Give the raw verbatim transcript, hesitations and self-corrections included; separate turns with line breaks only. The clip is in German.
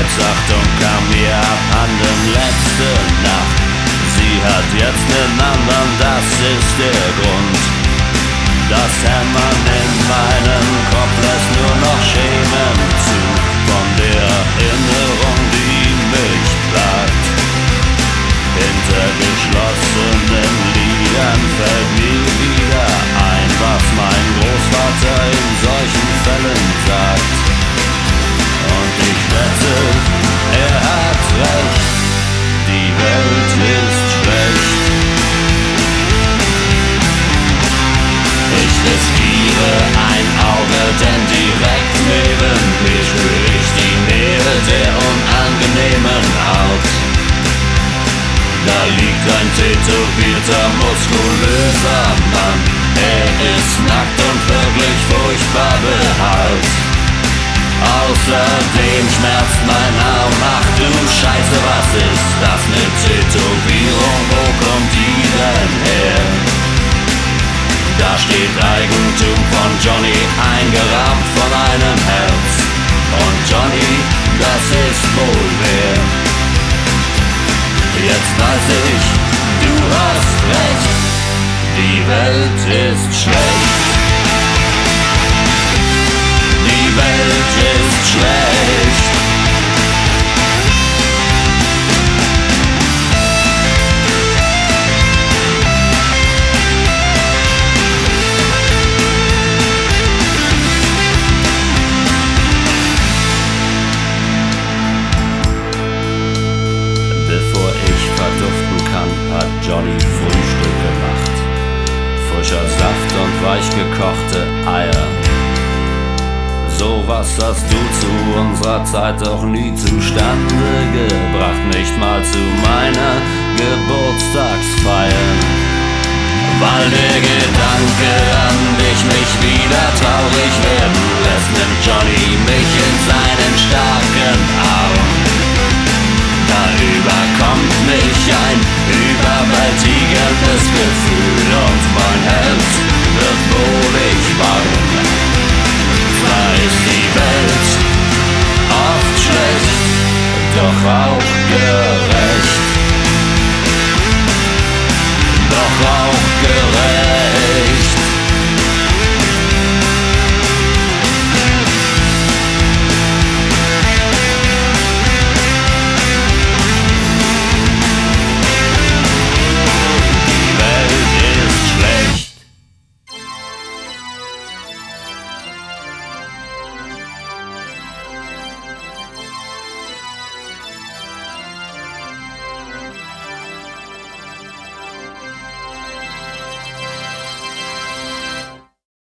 Herzachtung kam mir abhanden letzte Nacht. Sie hat jetzt nen anderen, das ist der Grund. Das Hämmern in meinem Kopf lässt nur noch Schemen zu, von der Erinnerung, die mich plagt. Hinter geschlossenen Lidern fällt mir wieder ein, was mein Großvater in solchen Fällen sagt. Und ich wette, er hat recht, die Welt ist schlecht. Ich riskiere ein Auge, denn direkt neben mir spür ich die Nähe der unangenehmen Haut. Da liegt ein tätowierter, muskulöser Mann. Er ist nackt und wirklich furchtbar behaart. Außerdem schmerzt mein Arm. Ach du Scheiße, was ist das, ne Tätowierung? Wo kommt die denn her? Da steht Eigentum von Johnny, eingerahmt von einem Herz. Und Johnny, das ist wohl wer. Jetzt weiß ich, du hast recht, die Welt ist schlecht. Die Welt ist schlecht. Bevor ich verduften kann, hat Johnny Frühstück gemacht. Frischer Saft und weich gekochte Eier. Sowas hast du zu unserer Zeit doch nie zustande gebracht, nicht mal zu meiner Geburtstagsfeier. Weil der Gedanke an dich mich wieder traurig werden lässt, nimmt Johnny mich in seinen starken Arm. Da überkommt mich ein überwältigendes Gefühl und mein Herz wird wohlig warm. Zwar ist die Welt oft schlecht, doch auch gerecht.